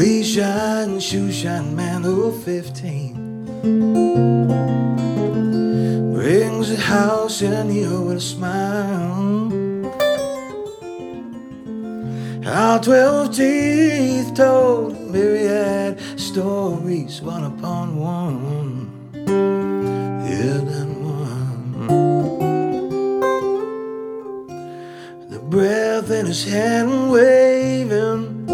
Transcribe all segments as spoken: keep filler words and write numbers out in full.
Fleece shine, shoe shine man of fifteen brings the house in here with a smile. How twelve teeth told myriad stories, one upon one, hidden one. The breath in his hand waving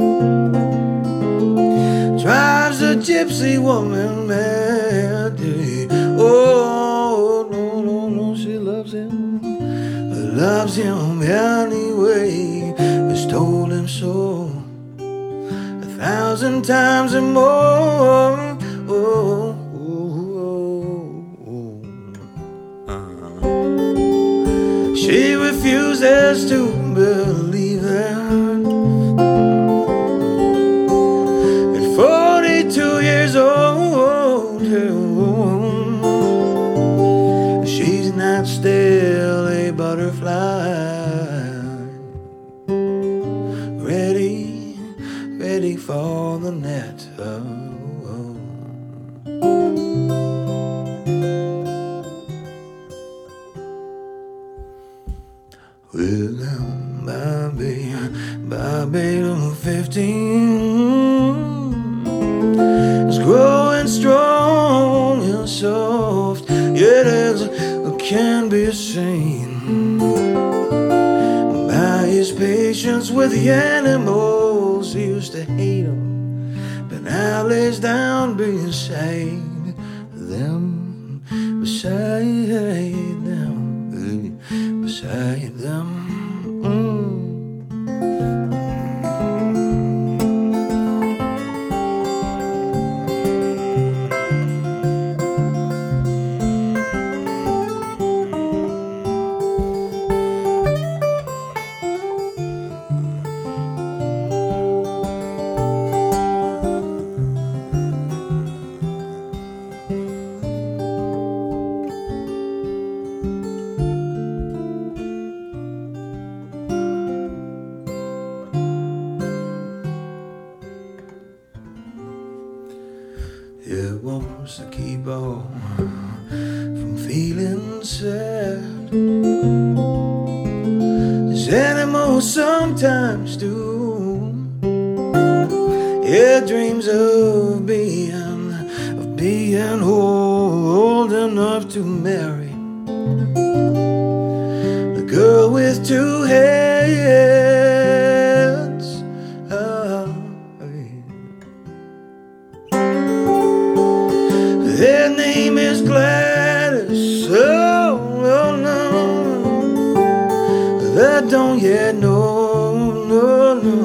drives the gypsy woman mad. Oh, no, no, no, she loves him, loves him anyway. Has told him so a thousand times and more. Oh, oh, oh, oh. Uh-huh. She refuses to believe that at forty-two years old, she's not still a butterfly. Ready, ready for the net. Oh, oh. Well, I'm Bobby, Bobby fifteen. It's growing strong and soft, yet as can be seen by his patience with the animals. He used to hate them, but now lays down beside them, beside them, beside them. Mm. It wants to keep on from feeling sad, as animals sometimes do. It dreams of being, of being old enough to marry the girl with two heads. Oh, their name is Gladys. Oh, oh no, that don't yet know, no, no,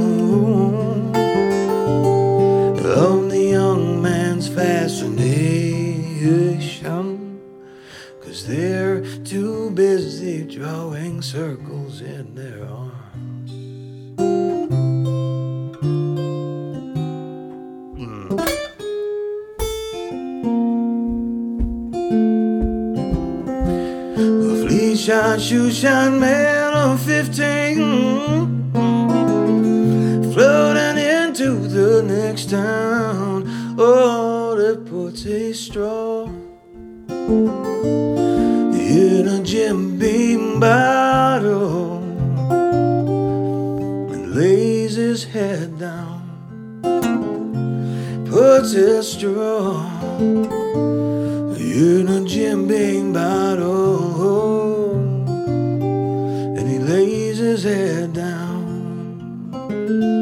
of the young man's fascination, 'cause they're too busy drawing circles in their arms. Fleece shine, shoe shine man of fifteen, floating into the next town. Oh, that puts a straw in a Jim Beam bottle and lays his head down, puts a straw in a Jim Beam bottle, and he lays his head down.